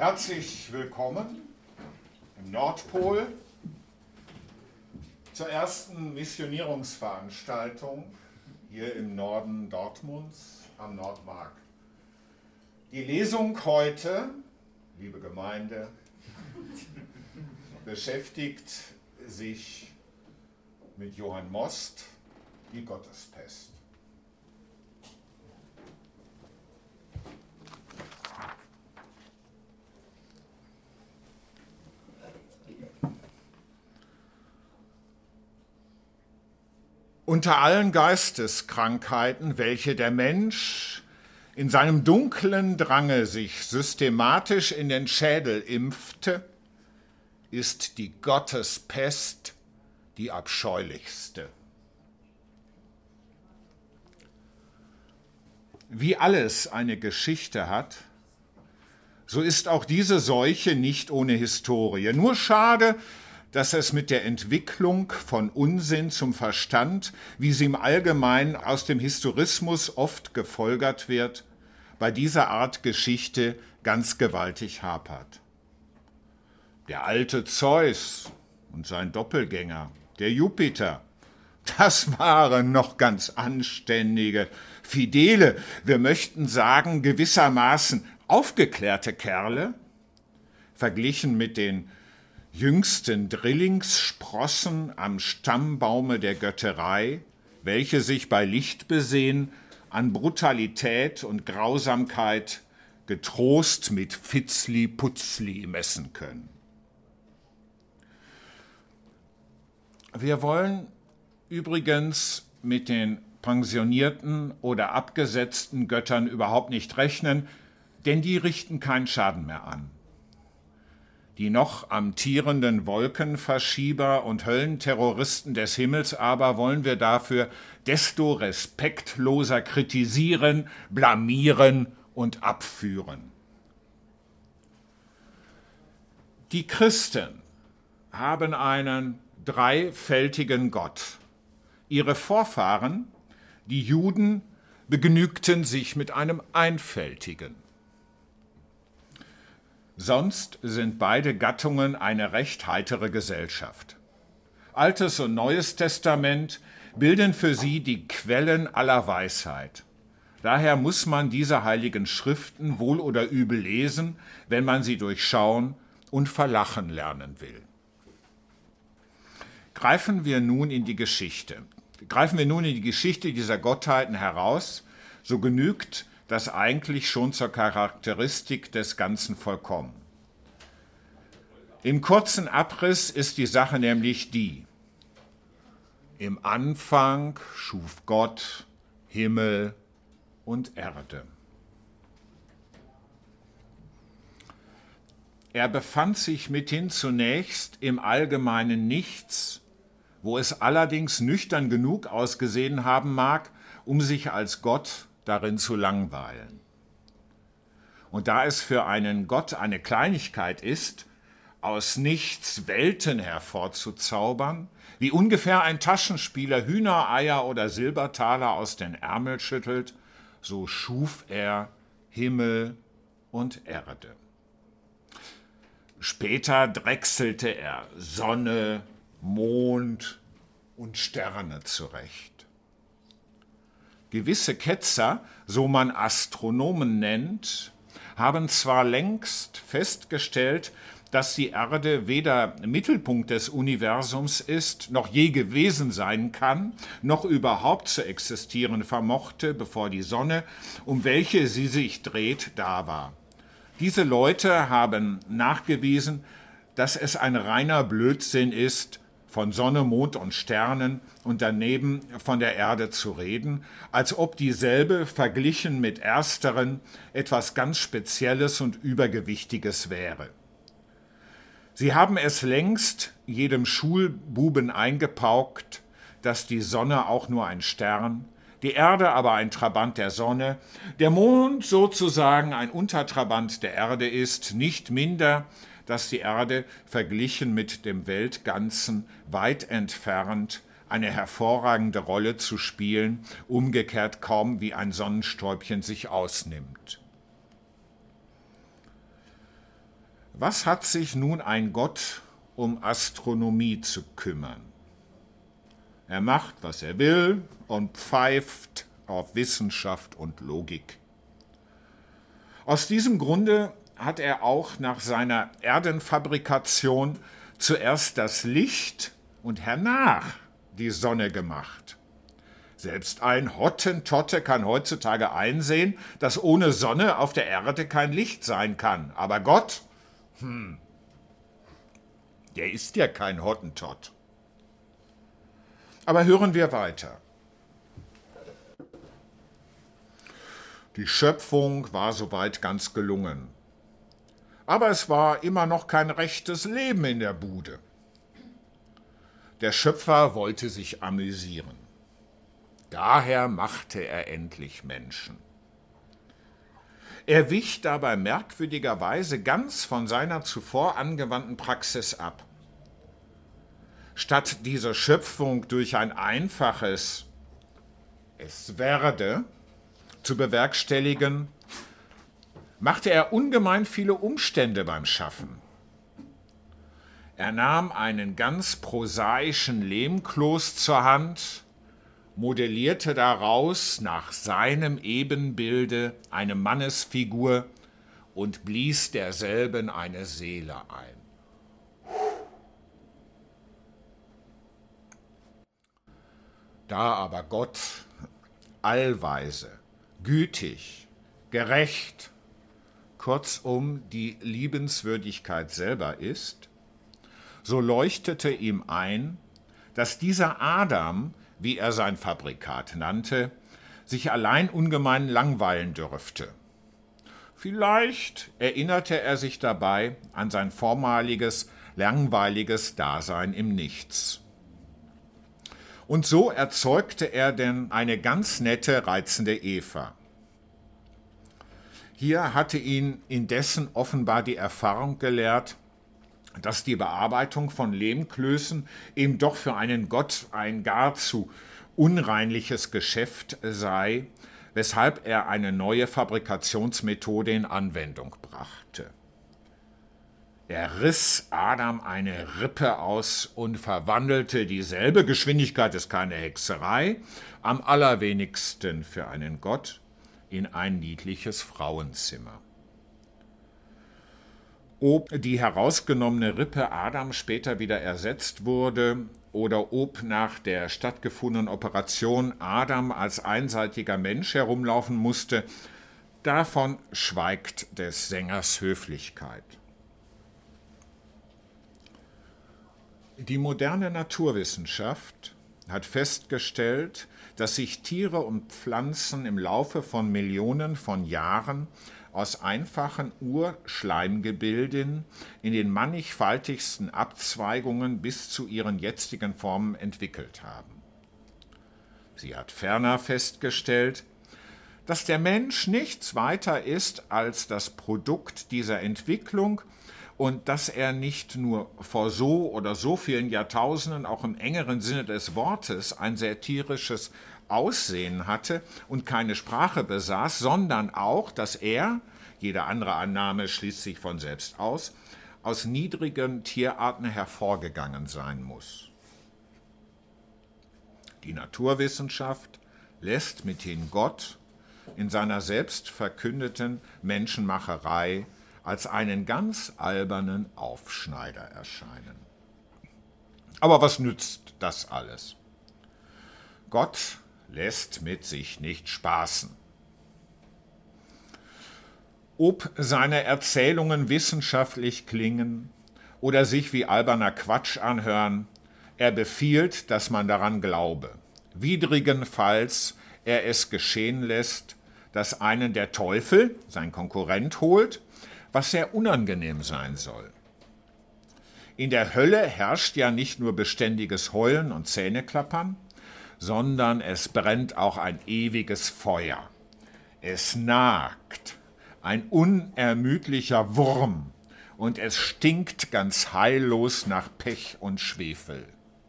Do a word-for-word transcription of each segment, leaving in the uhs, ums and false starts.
Herzlich willkommen im Nordpol zur ersten Missionierungsveranstaltung hier im Norden Dortmunds am Nordmark. Die Lesung heute, liebe Gemeinde, beschäftigt sich mit Johann Most, die Gottespest. Unter allen Geisteskrankheiten, welche der Mensch in seinem dunklen Drange sich systematisch in den Schädel impfte, ist die Gottespest die abscheulichste. Wie alles eine Geschichte hat, so ist auch diese Seuche nicht ohne Historie. Nur schade, dass es mit der Entwicklung von Unsinn zum Verstand, wie sie im Allgemeinen aus dem Historismus oft gefolgert wird, bei dieser Art Geschichte ganz gewaltig hapert. Der alte Zeus und sein Doppelgänger, der Jupiter, das waren noch ganz anständige, fidele, wir möchten sagen gewissermaßen aufgeklärte Kerle, verglichen mit den jüngsten Drillingssprossen am Stammbaume der Götterei, welche sich bei Lichtbesehen an Brutalität und Grausamkeit getrost mit Fitzli-Putzli messen können. Wir wollen übrigens mit den pensionierten oder abgesetzten Göttern überhaupt nicht rechnen, denn die richten keinen Schaden mehr an. Die noch amtierenden Wolkenverschieber und Höllenterroristen des Himmels aber wollen wir dafür desto respektloser kritisieren, blamieren und abführen. Die Christen haben einen dreifältigen Gott. Ihre Vorfahren, die Juden, begnügten sich mit einem einfältigen. Sonst sind beide Gattungen eine recht heitere Gesellschaft. Altes und Neues Testament bilden für sie die Quellen aller Weisheit. Daher muss man diese heiligen Schriften wohl oder übel lesen, wenn man sie durchschauen und verlachen lernen will. Greifen wir nun in die Geschichte. Greifen wir nun in die Geschichte dieser Gottheiten heraus, so genügt das eigentlich schon zur Charakteristik des Ganzen vollkommen. Im kurzen Abriss ist die Sache nämlich die: Im Anfang schuf Gott Himmel und Erde. Er befand sich mithin zunächst im allgemeinen Nichts, wo es allerdings nüchtern genug ausgesehen haben mag, um sich als Gott darin zu langweilen. Und da es für einen Gott eine Kleinigkeit ist, aus nichts Welten hervorzuzaubern, wie ungefähr ein Taschenspieler Hühnereier oder Silbertaler aus den Ärmel schüttelt, so schuf er Himmel und Erde. Später drechselte er Sonne, Mond und Sterne zurecht. Gewisse Ketzer, so man Astronomen nennt, haben zwar längst festgestellt, dass die Erde weder Mittelpunkt des Universums ist, noch je gewesen sein kann, noch überhaupt zu existieren vermochte, bevor die Sonne, um welche sie sich dreht, da war. Diese Leute haben nachgewiesen, dass es ein reiner Blödsinn ist, von Sonne, Mond und Sternen und daneben von der Erde zu reden, als ob dieselbe verglichen mit ersteren etwas ganz Spezielles und Übergewichtiges wäre. Sie haben es längst jedem Schulbuben eingepaukt, dass die Sonne auch nur ein Stern, die Erde aber ein Trabant der Sonne, der Mond sozusagen ein Untertrabant der Erde ist, nicht minder, dass die Erde verglichen mit dem Weltganzen weit entfernt eine hervorragende Rolle zu spielen, umgekehrt kaum wie ein Sonnenstäubchen sich ausnimmt. Was hat sich nun ein Gott um Astronomie zu kümmern? Er macht, was er will und pfeift auf Wissenschaft und Logik. Aus diesem Grunde hat er auch nach seiner Erdenfabrikation zuerst das Licht und hernach die Sonne gemacht. Selbst ein Hottentotte kann heutzutage einsehen, dass ohne Sonne auf der Erde kein Licht sein kann. Aber Gott, hm, der ist ja kein Hottentott. Aber hören wir weiter. Die Schöpfung war soweit ganz gelungen. Aber es war immer noch kein rechtes Leben in der Bude. Der Schöpfer wollte sich amüsieren. Daher machte er endlich Menschen. Er wich dabei merkwürdigerweise ganz von seiner zuvor angewandten Praxis ab. Statt diese Schöpfung durch ein einfaches Es werde zu bewerkstelligen, machte er ungemein viele Umstände beim Schaffen. Er nahm einen ganz prosaischen Lehmkloß zur Hand, modellierte daraus nach seinem Ebenbilde eine Mannesfigur und blies derselben eine Seele ein. Da aber Gott allweise, gütig, gerecht, kurzum die Liebenswürdigkeit selber ist, so leuchtete ihm ein, dass dieser Adam, wie er sein Fabrikat nannte, sich allein ungemein langweilen dürfte. Vielleicht erinnerte er sich dabei an sein vormaliges, langweiliges Dasein im Nichts. Und so erzeugte er denn eine ganz nette, reizende Eva. Hier hatte ihn indessen offenbar die Erfahrung gelehrt, dass die Bearbeitung von Lehmklößen eben doch für einen Gott ein gar zu unreinliches Geschäft sei, weshalb er eine neue Fabrikationsmethode in Anwendung brachte. Er riss Adam eine Rippe aus und verwandelte dieselbe Geschwindigkeit, ist keine Hexerei, am allerwenigsten für einen Gott, in ein niedliches Frauenzimmer. Ob die herausgenommene Rippe Adam später wieder ersetzt wurde oder ob nach der stattgefundenen Operation Adam als einseitiger Mensch herumlaufen musste, davon schweigt des Sängers Höflichkeit. Die moderne Naturwissenschaft hat festgestellt, dass sich Tiere und Pflanzen im Laufe von Millionen von Jahren aus einfachen Urschleimgebilden in den mannigfaltigsten Abzweigungen bis zu ihren jetzigen Formen entwickelt haben. Sie hat ferner festgestellt, dass der Mensch nichts weiter ist als das Produkt dieser Entwicklung und dass er nicht nur vor so oder so vielen Jahrtausenden auch im engeren Sinne des Wortes ein sehr tierisches Aussehen hatte und keine Sprache besaß, sondern auch, dass er, jede andere Annahme schließt sich von selbst aus, aus niedrigen Tierarten hervorgegangen sein muss. Die Naturwissenschaft lässt mithin Gott in seiner selbst verkündeten Menschenmacherei als einen ganz albernen Aufschneider erscheinen. Aber was nützt das alles? Gott lässt mit sich nicht spaßen. Ob seine Erzählungen wissenschaftlich klingen oder sich wie alberner Quatsch anhören, er befiehlt, dass man daran glaube. Widrigenfalls er es geschehen lässt, dass einen der Teufel, sein Konkurrent, holt, was sehr unangenehm sein soll. In der Hölle herrscht ja nicht nur beständiges Heulen und Zähneklappern, sondern es brennt auch ein ewiges Feuer. Es nagt, ein unermüdlicher Wurm, und es stinkt ganz heillos nach Pech und Schwefel.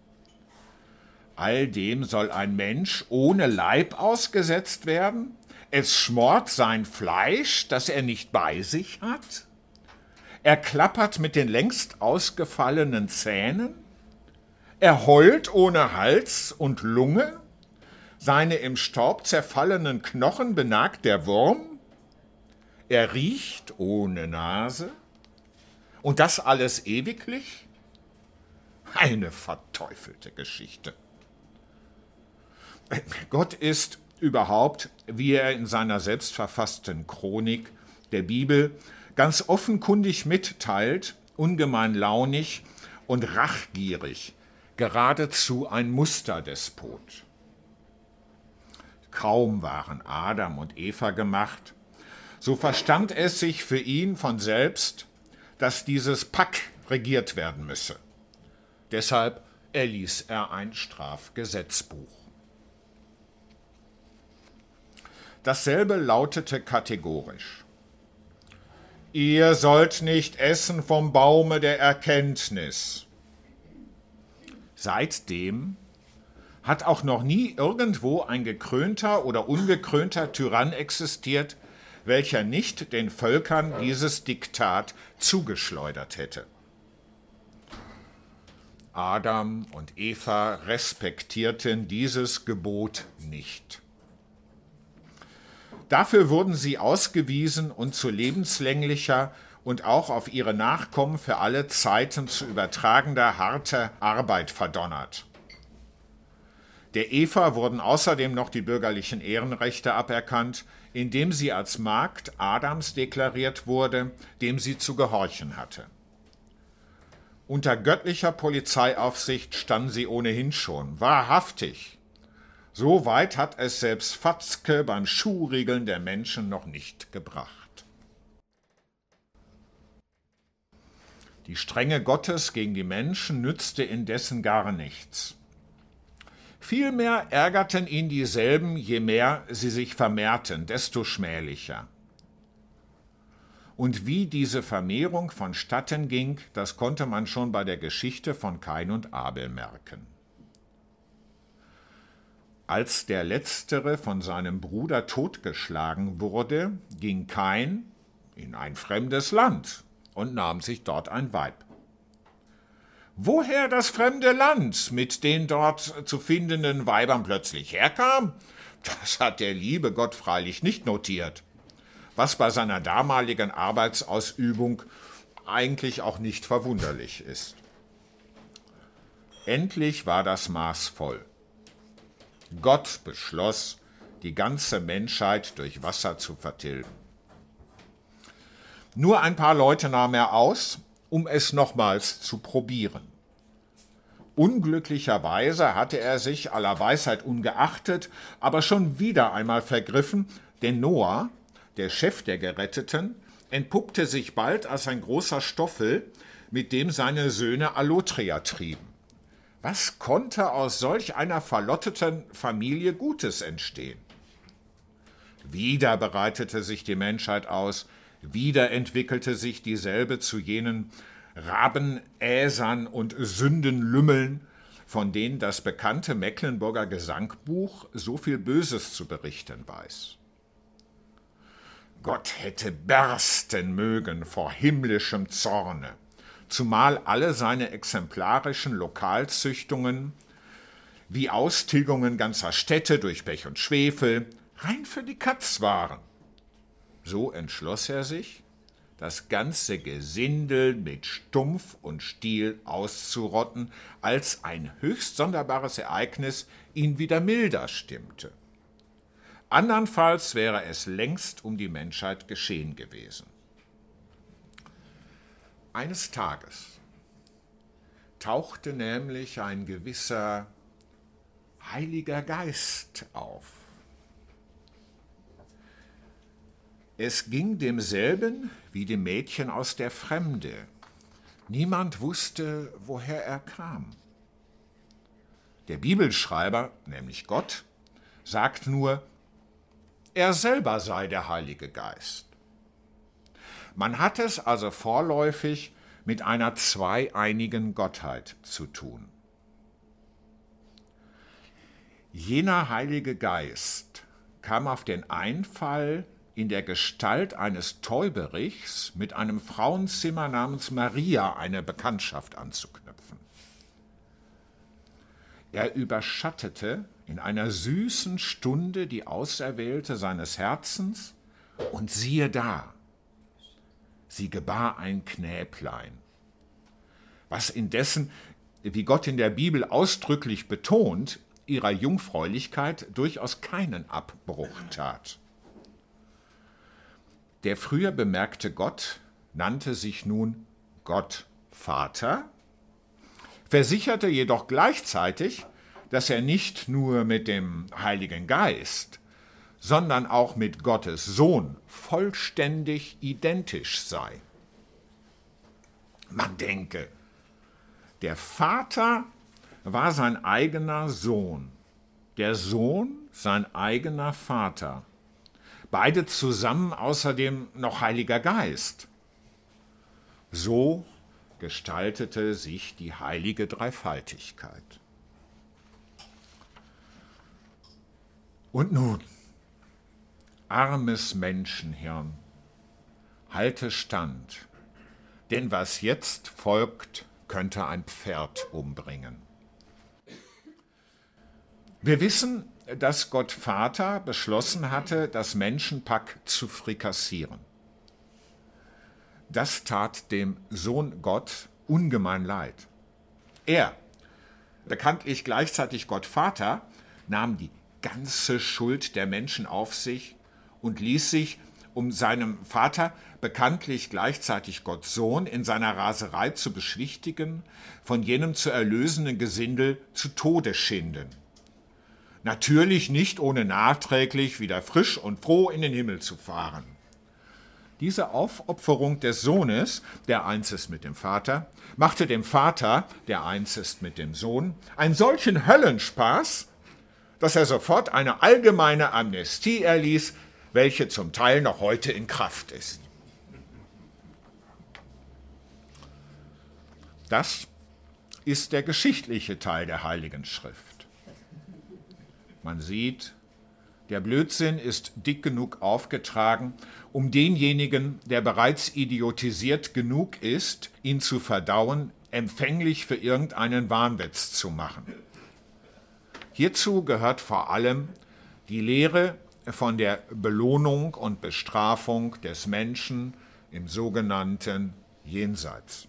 All dem soll ein Mensch ohne Leib ausgesetzt werden? Es schmort sein Fleisch, das er nicht bei sich hat? Er klappert mit den längst ausgefallenen Zähnen, er heult ohne Hals und Lunge, seine im Staub zerfallenen Knochen benagt der Wurm, er riecht ohne Nase, und das alles ewiglich? Eine verteufelte Geschichte. Gott ist überhaupt, wie er in seiner selbstverfassten Chronik der Bibel ganz offenkundig mitteilt, ungemein launig und rachgierig, geradezu ein Musterdespot. Kaum waren Adam und Eva gemacht, so verstand es sich für ihn von selbst, dass dieses Pack regiert werden müsse. Deshalb erließ er ein Strafgesetzbuch. Dasselbe lautete kategorisch: Ihr sollt nicht essen vom Baume der Erkenntnis. Seitdem hat auch noch nie irgendwo ein gekrönter oder ungekrönter Tyrann existiert, welcher nicht den Völkern dieses Diktat zugeschleudert hätte. Adam und Eva respektierten dieses Gebot nicht. Dafür wurden sie ausgewiesen und zu lebenslänglicher und auch auf ihre Nachkommen für alle Zeiten zu übertragender harter Arbeit verdonnert. Der Eva wurden außerdem noch die bürgerlichen Ehrenrechte aberkannt, indem sie als Magd Adams deklariert wurde, dem sie zu gehorchen hatte. Unter göttlicher Polizeiaufsicht standen sie ohnehin schon, wahrhaftig. So weit hat es selbst Fatzke beim Schuhriegeln der Menschen noch nicht gebracht. Die Strenge Gottes gegen die Menschen nützte indessen gar nichts. Vielmehr ärgerten ihn dieselben, je mehr sie sich vermehrten, desto schmählicher. Und wie diese Vermehrung vonstatten ging, das konnte man schon bei der Geschichte von Kain und Abel merken. Als der Letztere von seinem Bruder totgeschlagen wurde, ging Kain in ein fremdes Land und nahm sich dort ein Weib. Woher das fremde Land mit den dort zu findenden Weibern plötzlich herkam, das hat der liebe Gott freilich nicht notiert, was bei seiner damaligen Arbeitsausübung eigentlich auch nicht verwunderlich ist. Endlich war das Maß voll. Gott beschloss, die ganze Menschheit durch Wasser zu vertilgen. Nur ein paar Leute nahm er aus, um es nochmals zu probieren. Unglücklicherweise hatte er sich aller Weisheit ungeachtet, aber schon wieder einmal vergriffen, denn Noah, der Chef der Geretteten, entpuppte sich bald als ein großer Stoffel, mit dem seine Söhne Allotria trieben. Was konnte aus solch einer verlotteten Familie Gutes entstehen? Wieder bereitete sich die Menschheit aus, wieder entwickelte sich dieselbe zu jenen Rabenäsern und Sündenlümmeln, von denen das bekannte Mecklenburger Gesangbuch so viel Böses zu berichten weiß. Gott hätte bersten mögen vor himmlischem Zorne, zumal alle seine exemplarischen Lokalzüchtungen wie Austilgungen ganzer Städte durch Pech und Schwefel rein für die Katz waren. So entschloss er sich, das ganze Gesindel mit Stumpf und Stiel auszurotten, als ein höchst sonderbares Ereignis ihn wieder milder stimmte. Andernfalls wäre es längst um die Menschheit geschehen gewesen. Eines Tages tauchte nämlich ein gewisser Heiliger Geist auf. Es ging demselben wie dem Mädchen aus der Fremde. Niemand wusste, woher er kam. Der Bibelschreiber, nämlich Gott, sagt nur, er selber sei der Heilige Geist. Man hat es also vorläufig mit einer zweieinigen Gottheit zu tun. Jener Heilige Geist kam auf den Einfall, in der Gestalt eines Täuberichs mit einem Frauenzimmer namens Maria eine Bekanntschaft anzuknüpfen. Er überschattete in einer süßen Stunde die Auserwählte seines Herzens, und siehe da, sie gebar ein Knäblein, was indessen, wie Gott in der Bibel ausdrücklich betont, ihrer Jungfräulichkeit durchaus keinen Abbruch tat. Der früher bemerkte Gott nannte sich nun Gott Vater, versicherte jedoch gleichzeitig, dass er nicht nur mit dem Heiligen Geist, sondern auch mit Gottes Sohn vollständig identisch sei. Man denke, der Vater war sein eigener Sohn, der Sohn sein eigener Vater, beide zusammen außerdem noch Heiliger Geist. So gestaltete sich die heilige Dreifaltigkeit. Und nun, armes Menschenhirn, halte stand, denn was jetzt folgt, könnte ein Pferd umbringen. Wir wissen, dass Gott Vater beschlossen hatte, das Menschenpack zu frikassieren. Das tat dem Sohn Gott ungemein leid. Er, bekanntlich gleichzeitig Gott Vater, nahm die ganze Schuld der Menschen auf sich und ließ sich, um seinem Vater, bekanntlich gleichzeitig Gott Sohn, in seiner Raserei zu beschwichtigen, von jenem zu erlösenden Gesindel zu Tode schinden. Natürlich nicht ohne nachträglich wieder frisch und froh in den Himmel zu fahren. Diese Aufopferung des Sohnes, der eins ist mit dem Vater, machte dem Vater, der eins ist mit dem Sohn, einen solchen Höllenspaß, dass er sofort eine allgemeine Amnestie erließ, welche zum Teil noch heute in Kraft ist. Das ist der geschichtliche Teil der Heiligen Schrift. Man sieht, der Blödsinn ist dick genug aufgetragen, um denjenigen, der bereits idiotisiert genug ist, ihn zu verdauen, empfänglich für irgendeinen Wahnwitz zu machen. Hierzu gehört vor allem die Lehre von der Belohnung und Bestrafung des Menschen im sogenannten Jenseits.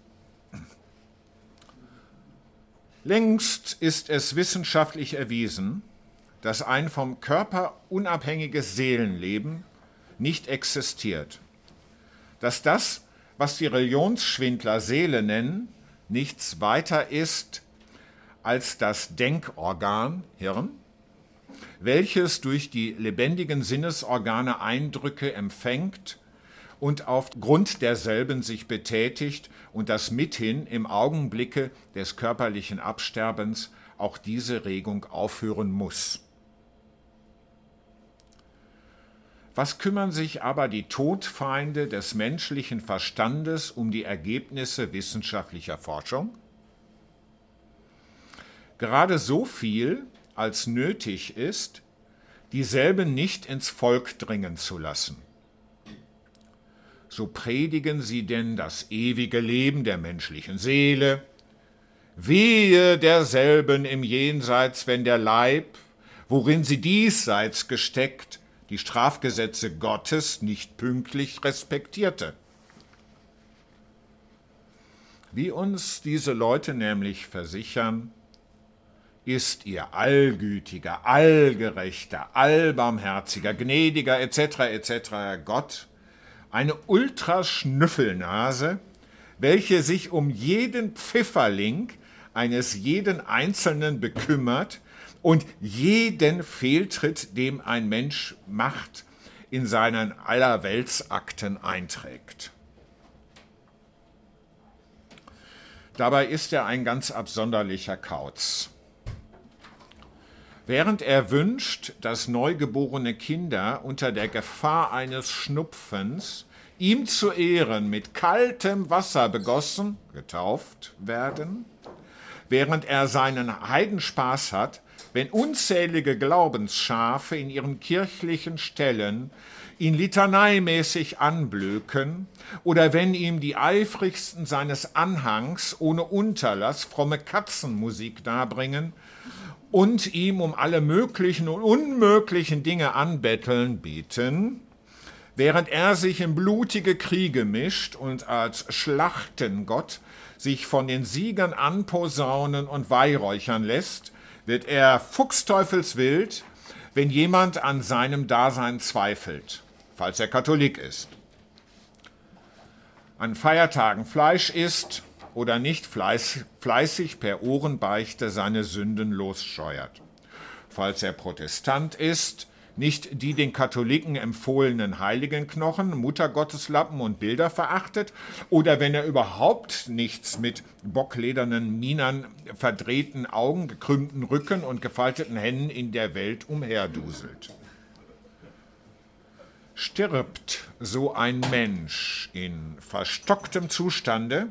Längst ist es wissenschaftlich erwiesen, dass ein vom Körper unabhängiges Seelenleben nicht existiert, dass das, was die Religionsschwindler Seele nennen, nichts weiter ist als das Denkorgan, Hirn, welches durch die lebendigen Sinnesorgane Eindrücke empfängt und aufgrund derselben sich betätigt und das mithin im Augenblicke des körperlichen Absterbens auch diese Regung aufhören muss. Was kümmern sich aber die Todfeinde des menschlichen Verstandes um die Ergebnisse wissenschaftlicher Forschung? Gerade so viel, als nötig ist, dieselben nicht ins Volk dringen zu lassen. So predigen sie denn das ewige Leben der menschlichen Seele, wehe derselben im Jenseits, wenn der Leib, worin sie diesseits gesteckt, die Strafgesetze Gottes nicht pünktlich respektierte. Wie uns diese Leute nämlich versichern, ist ihr allgütiger, allgerechter, allbarmherziger, gnädiger et cetera et cetera Gott eine Ultraschnüffelnase, welche sich um jeden Pfifferling eines jeden Einzelnen bekümmert und jeden Fehltritt, dem ein Mensch macht, in seinen Allerweltsakten einträgt. Dabei ist er ein ganz absonderlicher Kauz. Während er wünscht, dass neugeborene Kinder unter der Gefahr eines Schnupfens ihm zu Ehren mit kaltem Wasser begossen, getauft werden, während er seinen Heidenspaß hat, wenn unzählige Glaubensschafe in ihren kirchlichen Stellen ihn litaneimäßig anblöken oder wenn ihm die eifrigsten seines Anhangs ohne Unterlass fromme Katzenmusik darbringen und ihm um alle möglichen und unmöglichen Dinge anbetteln, beten, während er sich in blutige Kriege mischt und als Schlachtengott sich von den Siegern anposaunen und weihräuchern lässt, wird er fuchsteufelswild, wenn jemand an seinem Dasein zweifelt, falls er Katholik ist. An Feiertagen Fleisch isst oder nicht fleiß, fleißig per Ohrenbeichte seine Sünden losscheuert. Falls er Protestant ist, nicht die den Katholiken empfohlenen Heiligenknochen, Muttergotteslappen und Bilder verachtet oder wenn er überhaupt nichts mit bockledernen Mienern, verdrehten Augen, gekrümmten Rücken und gefalteten Händen in der Welt umherduselt. Stirbt so ein Mensch in verstocktem Zustande,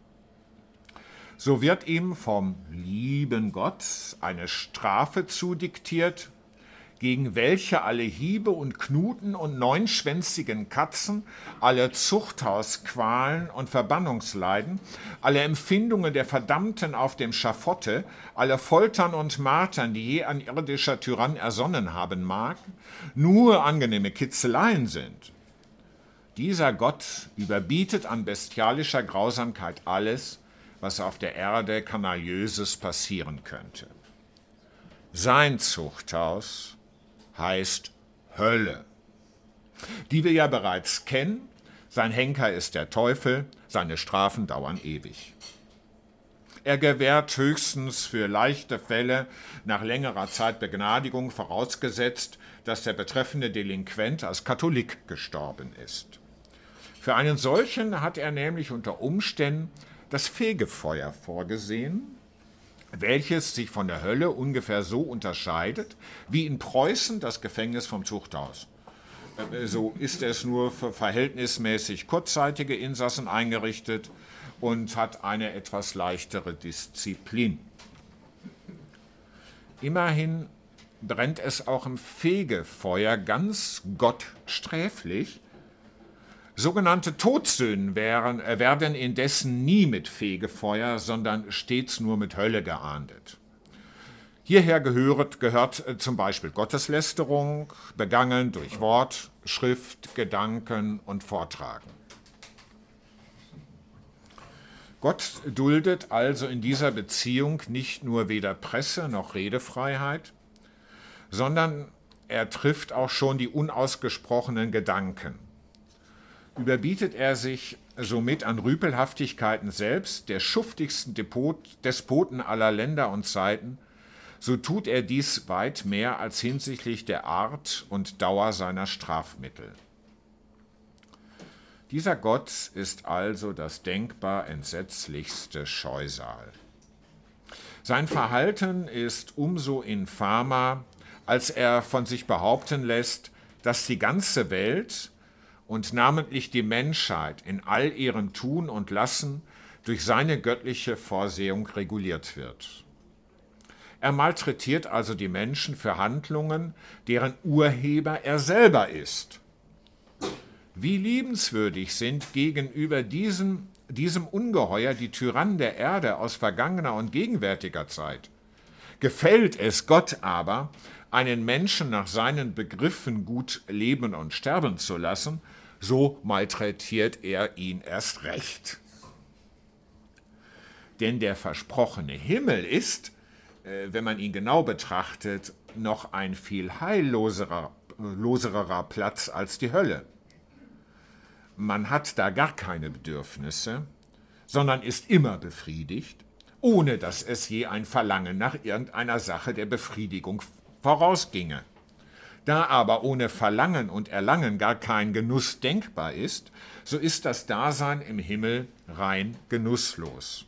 so wird ihm vom lieben Gott eine Strafe zudiktiert, gegen welche alle Hiebe und Knuten und neunschwänzigen Katzen, alle Zuchthausqualen und Verbannungsleiden, alle Empfindungen der Verdammten auf dem Schafotte, alle Foltern und Martern, die je ein irdischer Tyrann ersonnen haben mag, nur angenehme Kitzeleien sind. Dieser Gott überbietet an bestialischer Grausamkeit alles, was auf der Erde Kanaliöses passieren könnte. Sein Zuchthaus heißt Hölle, die wir ja bereits kennen. Sein Henker ist der Teufel, seine Strafen dauern ewig. Er gewährt höchstens für leichte Fälle nach längerer Zeit Begnadigung, vorausgesetzt, dass der betreffende Delinquent als Katholik gestorben ist. Für einen solchen hat er nämlich unter Umständen das Fegefeuer vorgesehen, welches sich von der Hölle ungefähr so unterscheidet, wie in Preußen das Gefängnis vom Zuchthaus. So ist es nur für verhältnismäßig kurzzeitige Insassen eingerichtet und hat eine etwas leichtere Disziplin. Immerhin brennt es auch im Fegefeuer ganz gottsträflich. Sogenannte Todsünden wären, werden indessen nie mit Fegefeuer, sondern stets nur mit Hölle geahndet. Hierher gehört, gehört zum Beispiel Gotteslästerung, begangen durch Wort, Schrift, Gedanken und Vortragen. Gott duldet also in dieser Beziehung nicht nur weder Presse- noch Redefreiheit, sondern er trifft auch schon die unausgesprochenen Gedanken. Überbietet er sich somit an Rüpelhaftigkeiten selbst, der schuftigsten Depot, Despoten aller Länder und Zeiten, so tut er dies weit mehr als hinsichtlich der Art und Dauer seiner Strafmittel. Dieser Gott ist also das denkbar entsetzlichste Scheusal. Sein Verhalten ist umso infamer, als er von sich behaupten lässt, dass die ganze Welt und namentlich die Menschheit in all ihrem Tun und Lassen durch seine göttliche Vorsehung reguliert wird. Er malträtiert also die Menschen für Handlungen, deren Urheber er selber ist. Wie liebenswürdig sind gegenüber diesem, diesem Ungeheuer die Tyrannen der Erde aus vergangener und gegenwärtiger Zeit. Gefällt es Gott aber, einen Menschen nach seinen Begriffen gut leben und sterben zu lassen, so malträtiert er ihn erst recht. Denn der versprochene Himmel ist, äh, wenn man ihn genau betrachtet, noch ein viel heilloserer loserer Platz als die Hölle. Man hat da gar keine Bedürfnisse, sondern ist immer befriedigt, ohne dass es je ein Verlangen nach irgendeiner Sache der Befriedigung vorausginge. Da aber ohne Verlangen und Erlangen gar kein Genuss denkbar ist, so ist das Dasein im Himmel rein genusslos.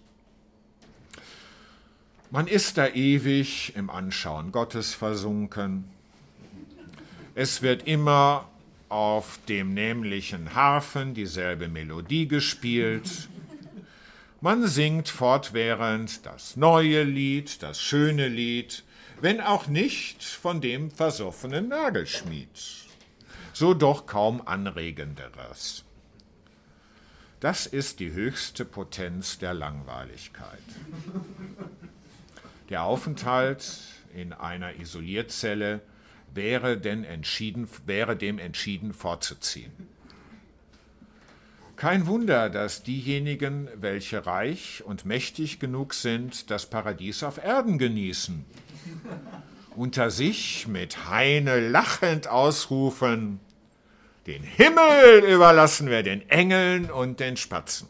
Man ist da ewig im Anschauen Gottes versunken. Es wird immer auf dem nämlichen Harfen dieselbe Melodie gespielt. Man singt fortwährend das neue Lied, das schöne Lied, wenn auch nicht von dem versoffenen Nagelschmied, so doch kaum anregenderes. Das ist die höchste Potenz der Langweiligkeit. Der Aufenthalt in einer Isolierzelle wäre, denn entschieden, wäre dem entschieden vorzuziehen. Kein Wunder, dass diejenigen, welche reich und mächtig genug sind, das Paradies auf Erden genießen, unter sich mit Heine lachend ausrufen: Den Himmel überlassen wir den Engeln und den Spatzen.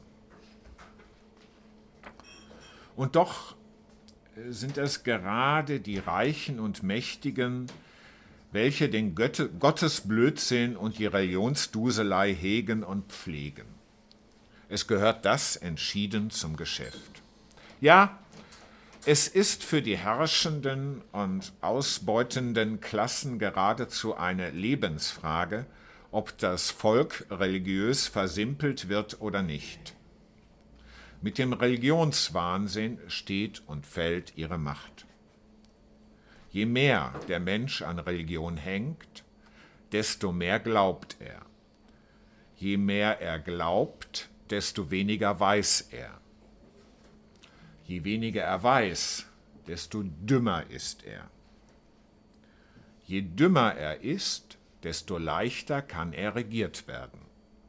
Und doch sind es gerade die Reichen und Mächtigen, welche den Götte, Gottesblödsinn und die Religionsduselei hegen und pflegen. Es gehört das entschieden zum Geschäft. Ja, es ist für die herrschenden und ausbeutenden Klassen geradezu eine Lebensfrage, ob das Volk religiös versimpelt wird oder nicht. Mit dem Religionswahnsinn steht und fällt ihre Macht. Je mehr der Mensch an Religion hängt, desto mehr glaubt er. Je mehr er glaubt, desto weniger weiß er. Je weniger er weiß, desto dümmer ist er. Je dümmer er ist, desto leichter kann er regiert werden.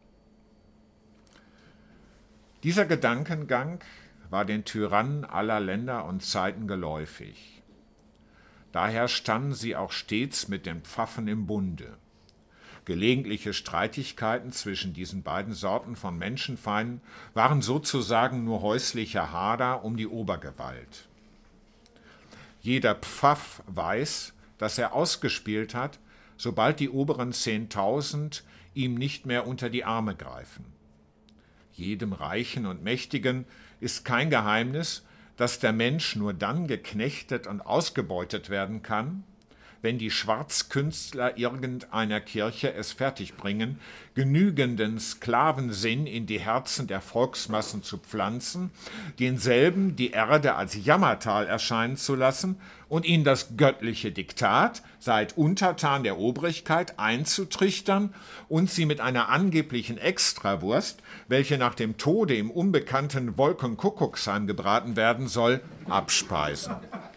Dieser Gedankengang war den Tyrannen aller Länder und Zeiten geläufig. Daher standen sie auch stets mit den Pfaffen im Bunde. Gelegentliche Streitigkeiten zwischen diesen beiden Sorten von Menschenfeinden waren sozusagen nur häuslicher Hader um die Obergewalt. Jeder Pfaff weiß, dass er ausgespielt hat, sobald die oberen Zehntausend ihm nicht mehr unter die Arme greifen. Jedem Reichen und Mächtigen ist kein Geheimnis, dass der Mensch nur dann geknechtet und ausgebeutet werden kann, wenn die Schwarzkünstler irgendeiner Kirche es fertigbringen, genügenden Sklavensinn in die Herzen der Volksmassen zu pflanzen, denselben die Erde als Jammertal erscheinen zu lassen und ihnen das göttliche Diktat, seid untertan der Obrigkeit, einzutrichtern und sie mit einer angeblichen Extrawurst, welche nach dem Tode im unbekannten Wolkenkuckucksheim gebraten werden soll, abspeisen.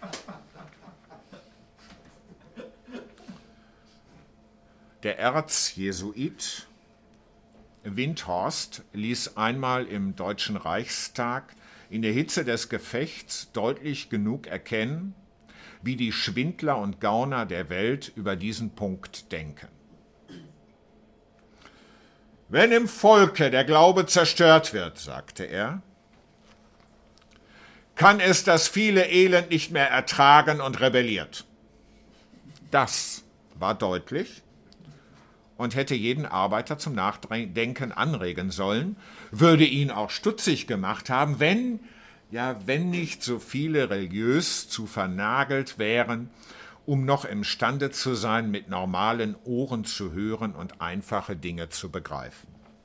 Der Erzjesuit Windthorst ließ einmal im Deutschen Reichstag in der Hitze des Gefechts deutlich genug erkennen, wie die Schwindler und Gauner der Welt über diesen Punkt denken. Wenn im Volke der Glaube zerstört wird, sagte er, kann es das viele Elend nicht mehr ertragen und rebelliert. Das war deutlich und hätte jeden Arbeiter zum Nachdenken anregen sollen, würde ihn auch stutzig gemacht haben, wenn, ja, wenn nicht so viele religiös zu vernagelt wären, um noch imstande zu sein, mit normalen Ohren zu hören und einfache Dinge zu begreifen.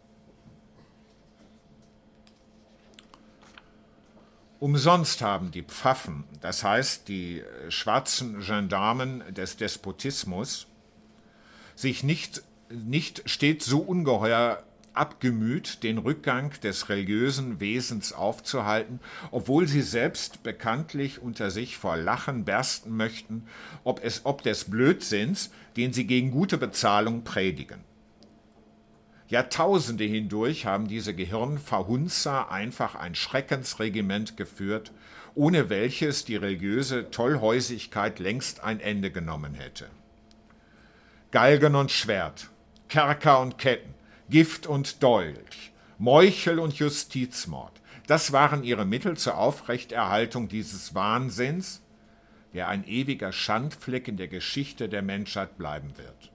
Umsonst haben die Pfaffen, das heißt die schwarzen Gendarmen des Despotismus, sich nicht nicht stets so ungeheuer abgemüht, den Rückgang des religiösen Wesens aufzuhalten, obwohl sie selbst bekanntlich unter sich vor Lachen bersten möchten, ob es ob des Blödsinns, den sie gegen gute Bezahlung predigen. Jahrtausende hindurch haben diese Gehirnverhunzer einfach ein Schreckensregiment geführt, ohne welches die religiöse Tollhäusigkeit längst ein Ende genommen hätte. Galgen und Schwert, Kerker und Ketten, Gift und Dolch, Meuchel und Justizmord, das waren ihre Mittel zur Aufrechterhaltung dieses Wahnsinns, der ein ewiger Schandfleck in der Geschichte der Menschheit bleiben wird.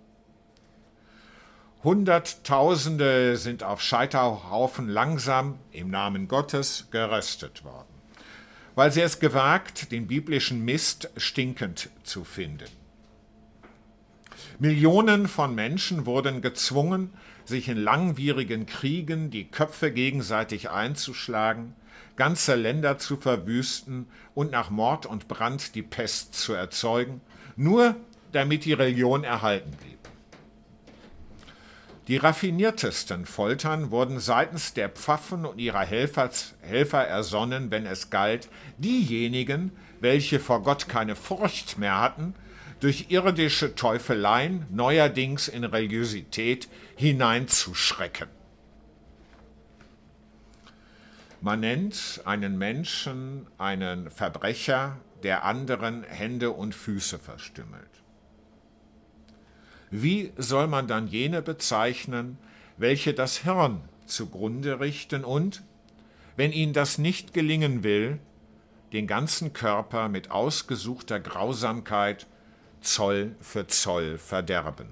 Hunderttausende sind auf Scheiterhaufen langsam im Namen Gottes geröstet worden, weil sie es gewagt, den biblischen Mist stinkend zu finden. Millionen von Menschen wurden gezwungen, sich in langwierigen Kriegen die Köpfe gegenseitig einzuschlagen, ganze Länder zu verwüsten und nach Mord und Brand die Pest zu erzeugen, nur damit die Religion erhalten blieb. Die raffiniertesten Foltern wurden seitens der Pfaffen und ihrer Helfer, Helfer ersonnen, wenn es galt, diejenigen, welche vor Gott keine Furcht mehr hatten, durch irdische Teufeleien neuerdings in Religiosität hineinzuschrecken. Man nennt einen Menschen einen Verbrecher, der anderen Hände und Füße verstümmelt. Wie soll man dann jene bezeichnen, welche das Hirn zugrunde richten und, wenn ihnen das nicht gelingen will, den ganzen Körper mit ausgesuchter Grausamkeit Zoll für Zoll verderben?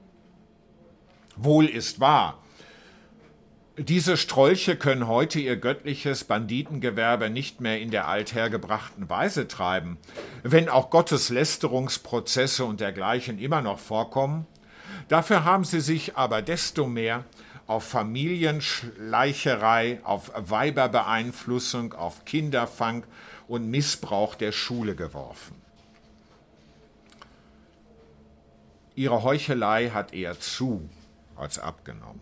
Wohl ist wahr, diese Strolche können heute ihr göttliches Banditengewerbe nicht mehr in der althergebrachten Weise treiben. Wenn auch Gotteslästerungsprozesse und dergleichen immer noch vorkommen, dafür haben sie sich aber desto mehr auf Familienschleicherei, auf Weiberbeeinflussung, auf Kinderfang und Missbrauch der Schule geworfen. Ihre Heuchelei hat eher zu als abgenommen.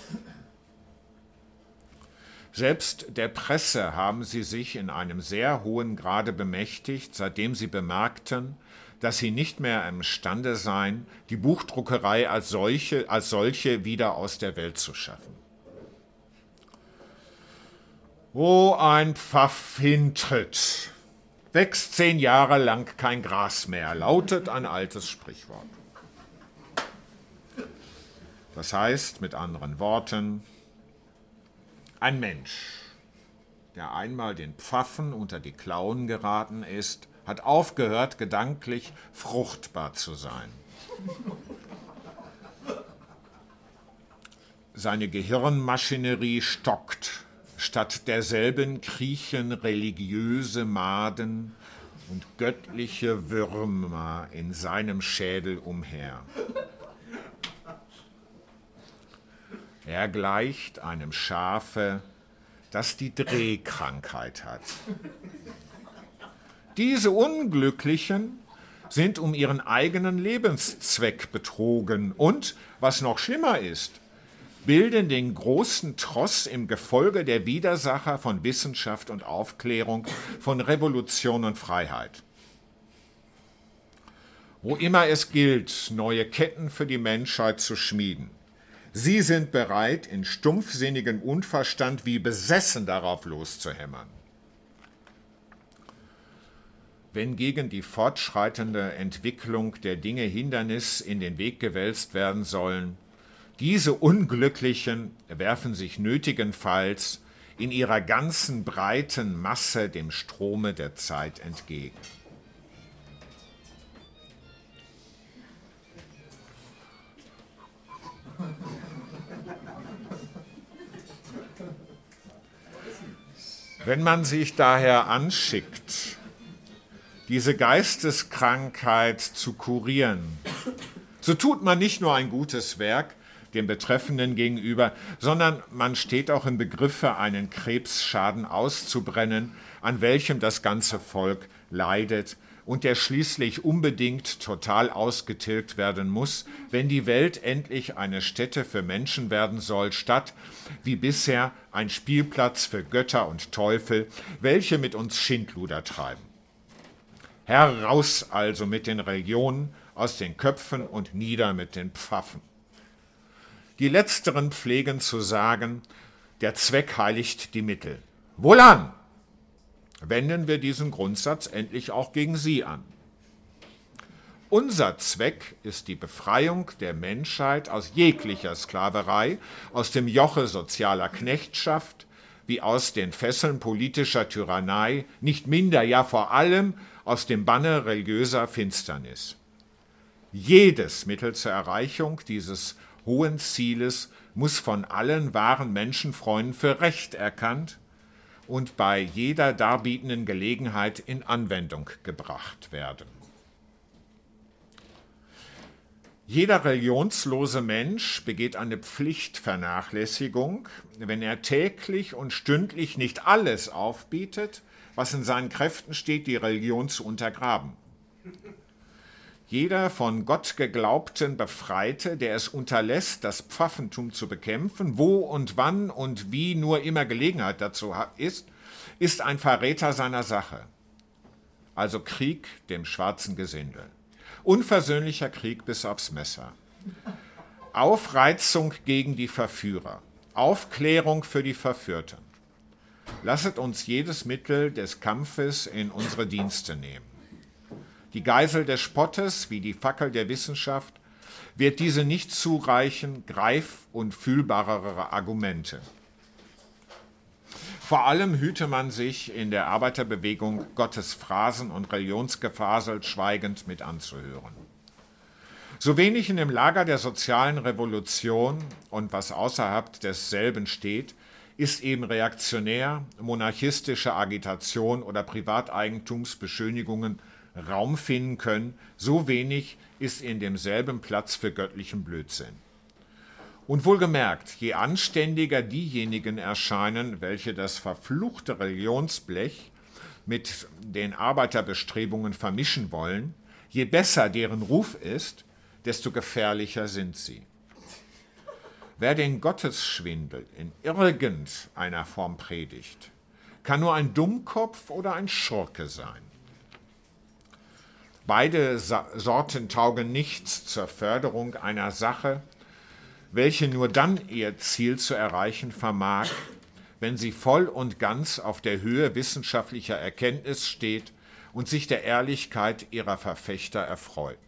Selbst der Presse haben sie sich in einem sehr hohen Grade bemächtigt, seitdem sie bemerkten, dass sie nicht mehr imstande seien, die Buchdruckerei als solche, als solche wieder aus der Welt zu schaffen. Wo ein Pfaff hintritt, wächst zehn Jahre lang kein Gras mehr, lautet ein altes Sprichwort. Das heißt, mit anderen Worten, ein Mensch, der einmal den Pfaffen unter die Klauen geraten ist, hat aufgehört, gedanklich fruchtbar zu sein. Seine Gehirnmaschinerie stockt. Statt derselben kriechen religiöse Maden und göttliche Würmer in seinem Schädel umher. Er gleicht einem Schafe, das die Drehkrankheit hat. Diese Unglücklichen sind um ihren eigenen Lebenszweck betrogen und, was noch schlimmer ist, bilden den großen Tross im Gefolge der Widersacher von Wissenschaft und Aufklärung, von Revolution und Freiheit. Wo immer es gilt, neue Ketten für die Menschheit zu schmieden, sie sind bereit, in stumpfsinnigem Unverstand wie besessen darauf loszuhämmern. Wenn gegen die fortschreitende Entwicklung der Dinge Hindernis in den Weg gewälzt werden sollen, diese Unglücklichen werfen sich nötigenfalls in ihrer ganzen breiten Masse dem Strome der Zeit entgegen. Wenn man sich daher anschickt, diese Geisteskrankheit zu kurieren, so tut man nicht nur ein gutes Werk dem Betreffenden gegenüber, sondern man steht auch im Begriffe, einen Krebsschaden auszubrennen, an welchem das ganze Volk leidet und der schließlich unbedingt total ausgetilgt werden muss, wenn die Welt endlich eine Stätte für Menschen werden soll, statt, wie bisher, ein Spielplatz für Götter und Teufel, welche mit uns Schindluder treiben. Heraus also mit den Religionen, aus den Köpfen und nieder mit den Pfaffen. Die Letzteren pflegen zu sagen, der Zweck heiligt die Mittel. Wohlan! Wenden wir diesen Grundsatz endlich auch gegen sie an. Unser Zweck ist die Befreiung der Menschheit aus jeglicher Sklaverei, aus dem Joche sozialer Knechtschaft, wie aus den Fesseln politischer Tyrannei, nicht minder, ja vor allem aus dem Banne religiöser Finsternis. Jedes Mittel zur Erreichung dieses hohen Zieles muss von allen wahren Menschenfreunden für recht erkannt und bei jeder darbietenden Gelegenheit in Anwendung gebracht werden. Jeder religionslose Mensch begeht eine Pflichtvernachlässigung, wenn er täglich und stündlich nicht alles aufbietet, was in seinen Kräften steht, die Religion zu untergraben. Jeder von Gott geglaubten Befreite, der es unterlässt, das Pfaffentum zu bekämpfen, wo und wann und wie nur immer Gelegenheit dazu ist, ist ein Verräter seiner Sache. Also Krieg dem schwarzen Gesindel. Unversöhnlicher Krieg bis aufs Messer. Aufreizung gegen die Verführer. Aufklärung für die Verführten. Lasset uns jedes Mittel des Kampfes in unsere Dienste nehmen. Die Geisel des Spottes, wie die Fackel der Wissenschaft, wird diese nicht zureichen, greif- und fühlbarere Argumente. Vor allem hüte man sich in der Arbeiterbewegung Gottes Phrasen und Religionsgefasel schweigend mit anzuhören. So wenig in dem Lager der sozialen Revolution und was außerhalb desselben steht, ist eben reaktionär, monarchistische Agitation oder Privateigentumsbeschönigungen Raum finden können, so wenig ist in demselben Platz für göttlichen Blödsinn. Und wohlgemerkt, je anständiger diejenigen erscheinen, welche das verfluchte Religionsblech mit den Arbeiterbestrebungen vermischen wollen, je besser deren Ruf ist, desto gefährlicher sind sie. Wer den Gottesschwindel in irgendeiner Form predigt, kann nur ein Dummkopf oder ein Schurke sein. Beide Sorten taugen nichts zur Förderung einer Sache, welche nur dann ihr Ziel zu erreichen vermag, wenn sie voll und ganz auf der Höhe wissenschaftlicher Erkenntnis steht und sich der Ehrlichkeit ihrer Verfechter erfreut.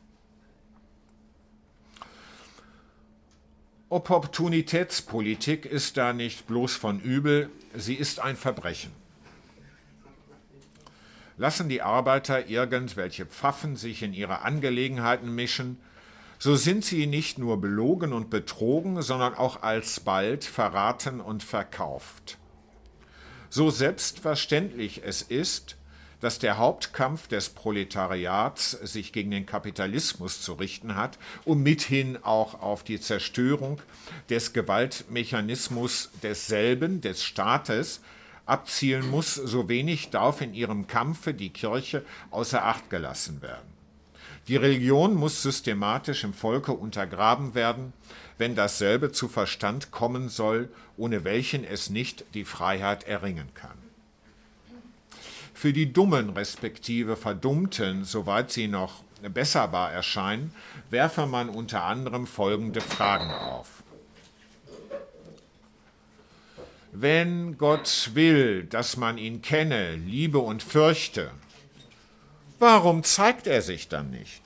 Opportunitätspolitik ist da nicht bloß von übel, sie ist ein Verbrechen. Lassen die Arbeiter irgendwelche Pfaffen sich in ihre Angelegenheiten mischen, so sind sie nicht nur belogen und betrogen, sondern auch alsbald verraten und verkauft. So selbstverständlich es ist, dass der Hauptkampf des Proletariats sich gegen den Kapitalismus zu richten hat und mithin auch auf die Zerstörung des Gewaltmechanismus desselben, des Staates, abzielen muss, so wenig darf in ihrem Kampfe die Kirche außer Acht gelassen werden. Die Religion muss systematisch im Volke untergraben werden, wenn dasselbe zu Verstand kommen soll, ohne welchen es nicht die Freiheit erringen kann. Für die Dummen respektive Verdummten, soweit sie noch besserbar erscheinen, werfe man unter anderem folgende Fragen auf. Wenn Gott will, dass man ihn kenne, liebe und fürchte, warum zeigt er sich dann nicht?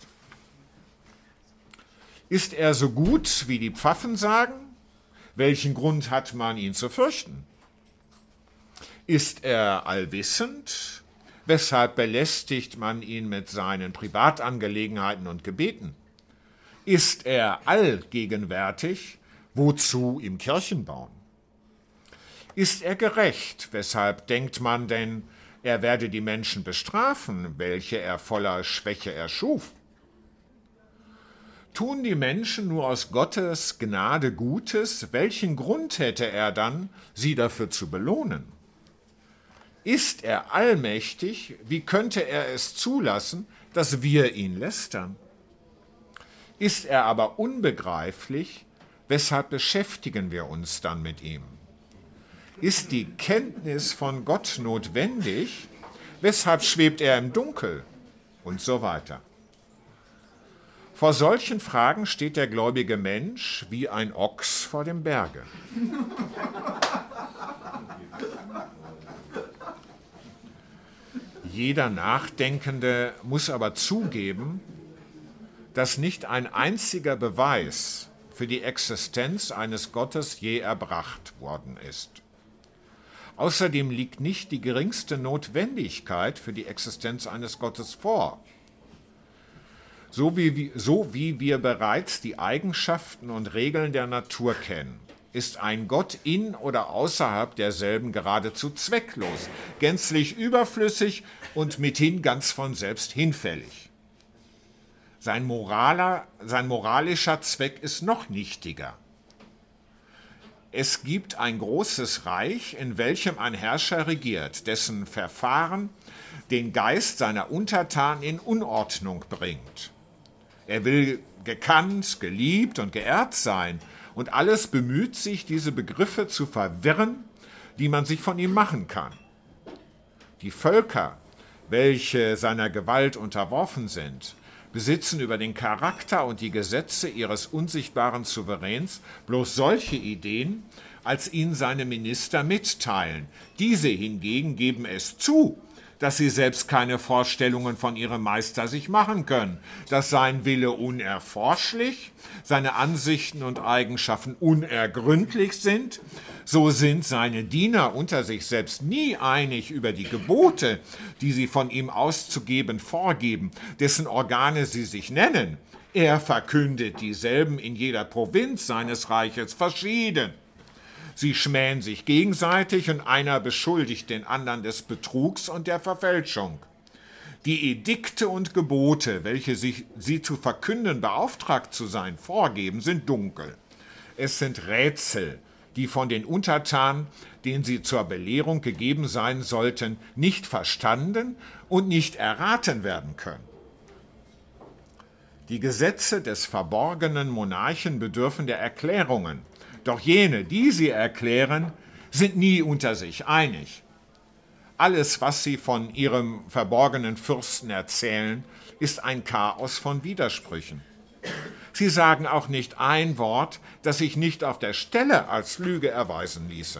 Ist er so gut, wie die Pfaffen sagen? Welchen Grund hat man, ihn zu fürchten? Ist er allwissend? Weshalb belästigt man ihn mit seinen Privatangelegenheiten und Gebeten? Ist er allgegenwärtig? Wozu im Kirchen bauen? Ist er gerecht? Weshalb denkt man denn, er werde die Menschen bestrafen, welche er voller Schwäche erschuf? Tun die Menschen nur aus Gottes Gnade Gutes? Welchen Grund hätte er dann, sie dafür zu belohnen? Ist er allmächtig? Wie könnte er es zulassen, dass wir ihn lästern? Ist er aber unbegreiflich? Weshalb beschäftigen wir uns dann mit ihm? Ist die Kenntnis von Gott notwendig? Weshalb schwebt er im Dunkel? Und so weiter. Vor solchen Fragen steht der gläubige Mensch wie ein Ochs vor dem Berge. Jeder Nachdenkende muss aber zugeben, dass nicht ein einziger Beweis für die Existenz eines Gottes je erbracht worden ist. Außerdem liegt nicht die geringste Notwendigkeit für die Existenz eines Gottes vor. So wie, so wie wir bereits die Eigenschaften und Regeln der Natur kennen, ist ein Gott in oder außerhalb derselben geradezu zwecklos, gänzlich überflüssig und mithin ganz von selbst hinfällig. Sein, moraler, sein moralischer Zweck ist noch nichtiger. Es gibt ein großes Reich, in welchem ein Herrscher regiert, dessen Verfahren den Geist seiner Untertanen in Unordnung bringt. Er will gekannt, geliebt und geehrt sein, und alles bemüht sich, diese Begriffe zu verwirren, die man sich von ihm machen kann. Die Völker, welche seiner Gewalt unterworfen sind, besitzen über den Charakter und die Gesetze ihres unsichtbaren Souveräns bloß solche Ideen, als ihnen seine Minister mitteilen. Diese hingegen geben es zu, dass sie selbst keine Vorstellungen von ihrem Meister sich machen können, dass sein Wille unerforschlich, seine Ansichten und Eigenschaften unergründlich sind. So sind seine Diener unter sich selbst nie einig über die Gebote, die sie von ihm auszugeben vorgeben, dessen Organe sie sich nennen. Er verkündet dieselben in jeder Provinz seines Reiches verschieden. Sie schmähen sich gegenseitig und einer beschuldigt den anderen des Betrugs und der Verfälschung. Die Edikte und Gebote, welche sich, sie zu verkünden beauftragt zu sein, vorgeben, sind dunkel. Es sind Rätsel, die von den Untertanen, denen sie zur Belehrung gegeben sein sollten, nicht verstanden und nicht erraten werden können. Die Gesetze des verborgenen Monarchen bedürfen der Erklärungen, doch jene, die sie erklären, sind nie unter sich einig. Alles, was sie von ihrem verborgenen Fürsten erzählen, ist ein Chaos von Widersprüchen. Sie sagen auch nicht ein Wort, das sich nicht auf der Stelle als Lüge erweisen ließe.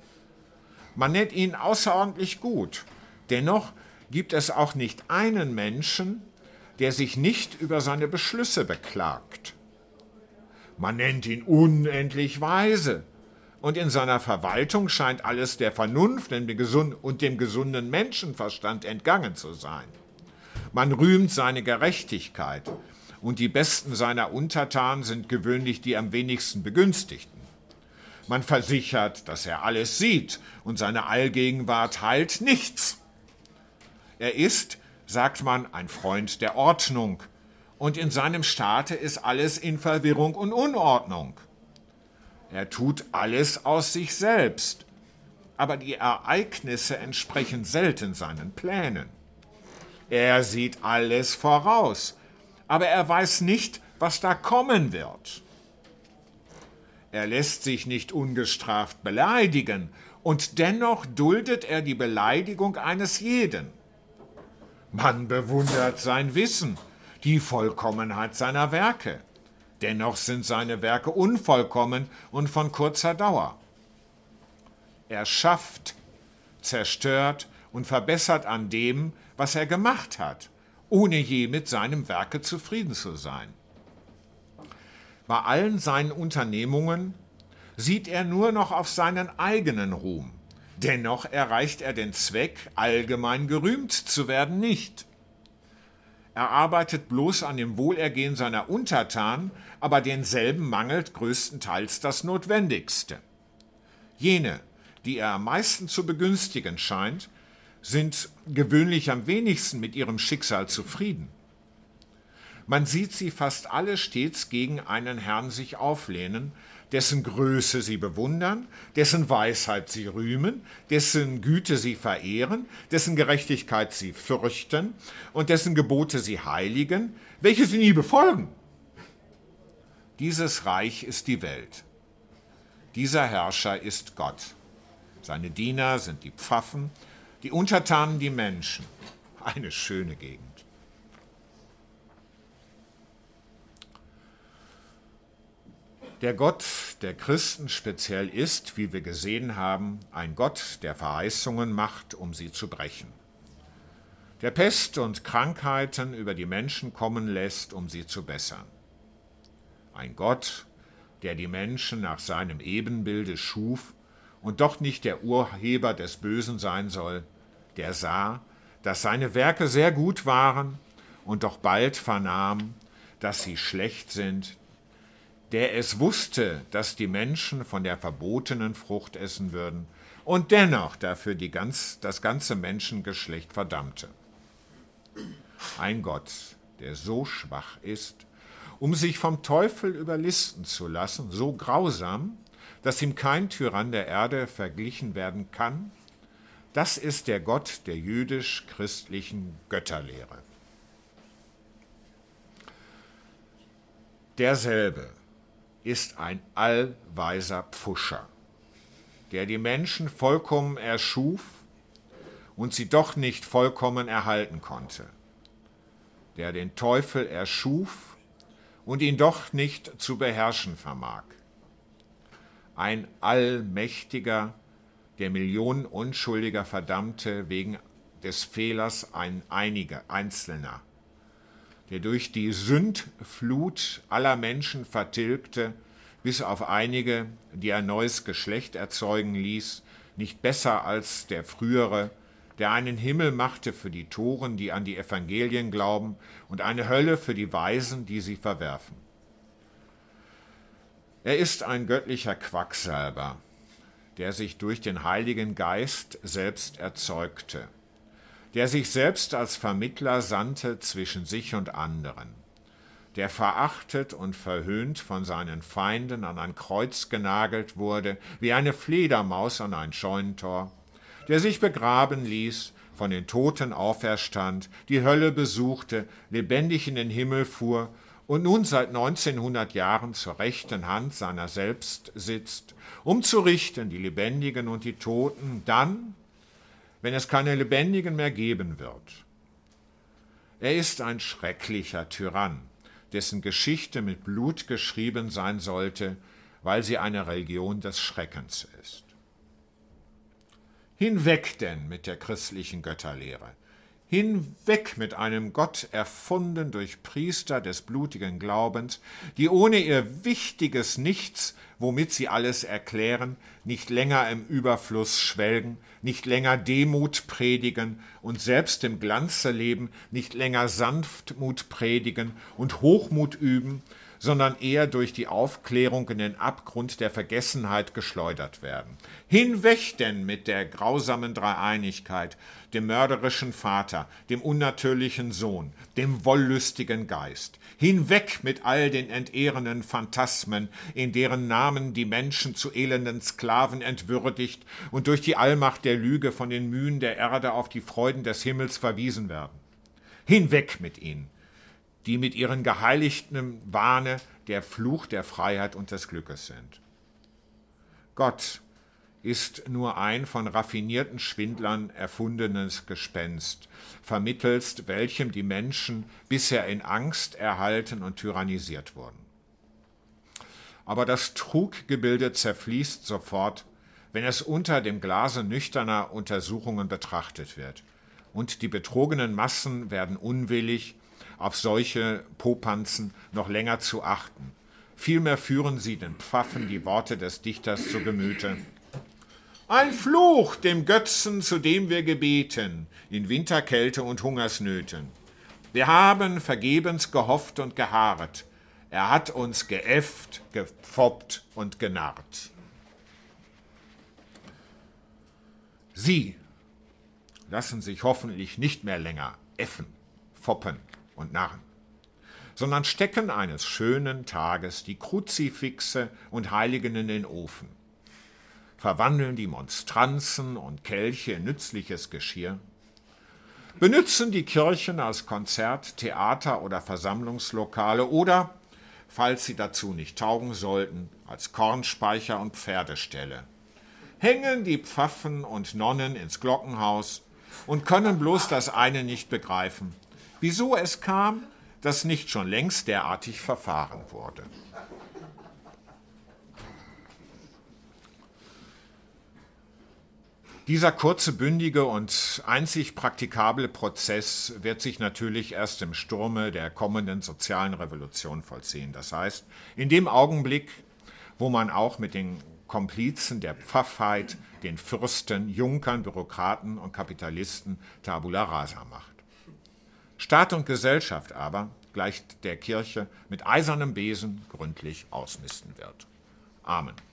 Man nennt ihn außerordentlich gut, dennoch gibt es auch nicht einen Menschen, der sich nicht über seine Beschlüsse beklagt. Man nennt ihn unendlich weise, und in seiner Verwaltung scheint alles der Vernunft und dem gesunden Menschenverstand entgangen zu sein. Man rühmt seine Gerechtigkeit, und die Besten seiner Untertanen sind gewöhnlich die am wenigsten Begünstigten. Man versichert, dass er alles sieht, und seine Allgegenwart heilt nichts. Er ist, sagt man, ein Freund der Ordnung, und in seinem Staate ist alles in Verwirrung und Unordnung. Er tut alles aus sich selbst, aber die Ereignisse entsprechen selten seinen Plänen. Er sieht alles voraus, aber er weiß nicht, was da kommen wird. Er lässt sich nicht ungestraft beleidigen, und dennoch duldet er die Beleidigung eines jeden. Man bewundert sein Wissen, die Vollkommenheit seiner Werke. Dennoch sind seine Werke unvollkommen und von kurzer Dauer. Er schafft, zerstört und verbessert an dem, was er gemacht hat, ohne je mit seinem Werke zufrieden zu sein. Bei allen seinen Unternehmungen sieht er nur noch auf seinen eigenen Ruhm. Dennoch erreicht er den Zweck, allgemein gerühmt zu werden, nicht. Er arbeitet bloß an dem Wohlergehen seiner Untertanen, aber denselben mangelt größtenteils das Notwendigste. Jene, die er am meisten zu begünstigen scheint, sind gewöhnlich am wenigsten mit ihrem Schicksal zufrieden. Man sieht sie fast alle stets gegen einen Herrn sich auflehnen, dessen Größe sie bewundern, dessen Weisheit sie rühmen, dessen Güte sie verehren, dessen Gerechtigkeit sie fürchten und dessen Gebote sie heiligen, welche sie nie befolgen. Dieses Reich ist die Welt. Dieser Herrscher ist Gott. Seine Diener sind die Pfaffen, die Untertanen die Menschen. Eine schöne Gegend. Der Gott der Christen speziell ist, wie wir gesehen haben, ein Gott, der Verheißungen macht, um sie zu brechen. Der Pest und Krankheiten über die Menschen kommen lässt, um sie zu bessern. Ein Gott, der die Menschen nach seinem Ebenbilde schuf und doch nicht der Urheber des Bösen sein soll, der sah, dass seine Werke sehr gut waren und doch bald vernahm, dass sie schlecht sind, der es wusste, dass die Menschen von der verbotenen Frucht essen würden und dennoch dafür die ganz, das ganze Menschengeschlecht verdammte. Ein Gott, der so schwach ist, um sich vom Teufel überlisten zu lassen, so grausam, dass ihm kein Tyrann der Erde verglichen werden kann, das ist der Gott der jüdisch-christlichen Götterlehre. Derselbe ist ein allweiser Pfuscher, der die Menschen vollkommen erschuf und sie doch nicht vollkommen erhalten konnte, der den Teufel erschuf und ihn doch nicht zu beherrschen vermag. Ein allmächtiger, der Millionen unschuldiger Verdammte wegen des Fehlers ein einiger Einzelner, der durch die Sündflut aller Menschen vertilgte, bis auf einige, die ein neues Geschlecht erzeugen ließ, nicht besser als der frühere, der einen Himmel machte für die Toren, die an die Evangelien glauben, und eine Hölle für die Weisen, die sie verwerfen. Er ist ein göttlicher Quacksalber, der sich durch den Heiligen Geist selbst erzeugte, der sich selbst als Vermittler sandte zwischen sich und anderen, der verachtet und verhöhnt von seinen Feinden an ein Kreuz genagelt wurde, wie eine Fledermaus an ein Scheunentor, der sich begraben ließ, von den Toten auferstand, die Hölle besuchte, lebendig in den Himmel fuhr und nun seit neunzehnhundert Jahren zur rechten Hand seiner selbst sitzt, um zu richten die Lebendigen und die Toten, dann, wenn es keine Lebendigen mehr geben wird. Er ist ein schrecklicher Tyrann, dessen Geschichte mit Blut geschrieben sein sollte, weil sie eine Religion des Schreckens ist. Hinweg denn mit der christlichen Götterlehre, hinweg mit einem Gott erfunden durch Priester des blutigen Glaubens, die ohne ihr wichtiges Nichts, womit sie alles erklären, nicht länger im Überfluss schwelgen, nicht länger Demut predigen und selbst im Glanze leben, nicht länger Sanftmut predigen und Hochmut üben, sondern eher durch die Aufklärung in den Abgrund der Vergessenheit geschleudert werden. Hinweg denn mit der grausamen Dreieinigkeit, dem mörderischen Vater, dem unnatürlichen Sohn, dem wollüstigen Geist. Hinweg mit all den entehrenden Phantasmen, in deren Namen die Menschen zu elenden Sklaven entwürdigt und durch die Allmacht der Lüge von den Mühen der Erde auf die Freuden des Himmels verwiesen werden. Hinweg mit ihnen, die mit ihren geheiligten Wahne der Fluch der Freiheit und des Glückes sind. Gott ist nur ein von raffinierten Schwindlern erfundenes Gespenst, vermittelst welchem die Menschen bisher in Angst erhalten und tyrannisiert wurden. Aber das Truggebilde zerfließt sofort, wenn es unter dem Glase nüchterner Untersuchungen betrachtet wird, und die betrogenen Massen werden unwillig, auf solche Popanzen noch länger zu achten. Vielmehr führen sie den Pfaffen die Worte des Dichters zu Gemüte. Ein Fluch dem Götzen, zu dem wir gebeten, in Winterkälte und Hungersnöten. Wir haben vergebens gehofft und geharrt. Er hat uns geäfft, gepfoppt und genarrt. Sie lassen sich hoffentlich nicht mehr länger äffen, foppen und narren, sondern stecken eines schönen Tages die Kruzifixe und Heiligen in den Ofen, verwandeln die Monstranzen und Kelche in nützliches Geschirr, benützen die Kirchen als Konzert-, Theater- oder Versammlungslokale oder, falls sie dazu nicht taugen sollten, als Kornspeicher und Pferdeställe, hängen die Pfaffen und Nonnen ins Glockenhaus und können bloß das eine nicht begreifen: wieso es kam, dass nicht schon längst derartig verfahren wurde. Dieser kurze, bündige und einzig praktikable Prozess wird sich natürlich erst im Sturme der kommenden sozialen Revolution vollziehen. Das heißt, in dem Augenblick, wo man auch mit den Komplizen der Pfaffheit, den Fürsten, Junkern, Bürokraten und Kapitalisten Tabula rasa macht. Staat und Gesellschaft aber, gleich der Kirche, mit eisernem Besen gründlich ausmisten wird. Amen.